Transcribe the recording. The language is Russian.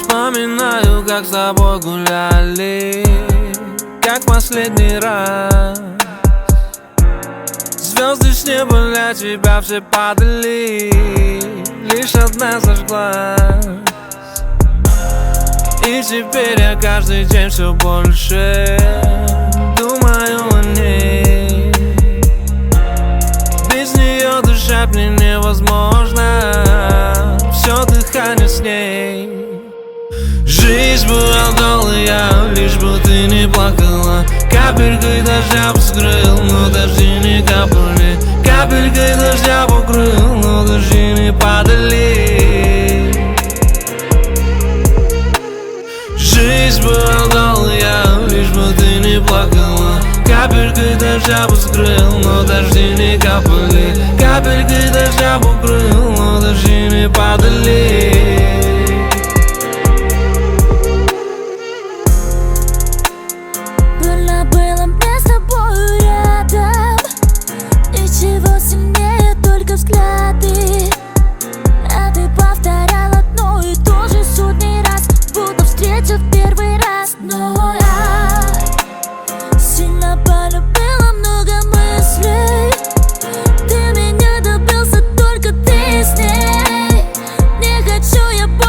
Вспоминаю, как с тобой гуляли, как в последний раз. Звезды с неба для тебя все падали, лишь одна зажглась. И теперь я каждый день все больше думаю о ней. Без нее дышать мне невозможно, все дыхание с ней. Жизнь была долгая, лишь бы ты не плакала. Капелькой дождя скрыл, но дожди не капали. Капелькой дождя покрыл, но дожди не падали. Жизнь была долгая, лишь бы ты не плакала. Капелькой дождя скрыл, но дожди не капали. Капелькой дождя покрыл, но дожди не падали. Было мне с тобой рядом, ничего сильнее, только взгляды. А ты повторял одно и то же сотни раз, будто встретил в первый раз. Но я сильно полюбила, много мыслей. Ты меня добился, только ты с ней. Не хочу я больше